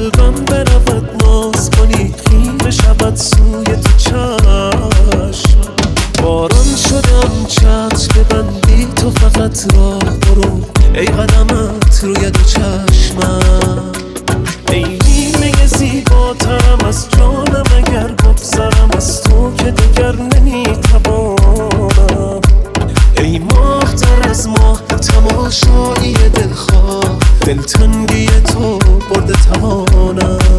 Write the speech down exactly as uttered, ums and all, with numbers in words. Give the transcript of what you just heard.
قلبم برود ناز کنی، خیره شود سوی تو چشم. باران شدم چتر ببندی تو فقط راه برو، ای قدمت روی دو چشمم. ای نیمه زیباترم از جانم، اگر بگذرم از تو که دگر نمیتوانم. ای ماه تر از ماه تماشایی دلخواه، دلتنگی تو برده توانم.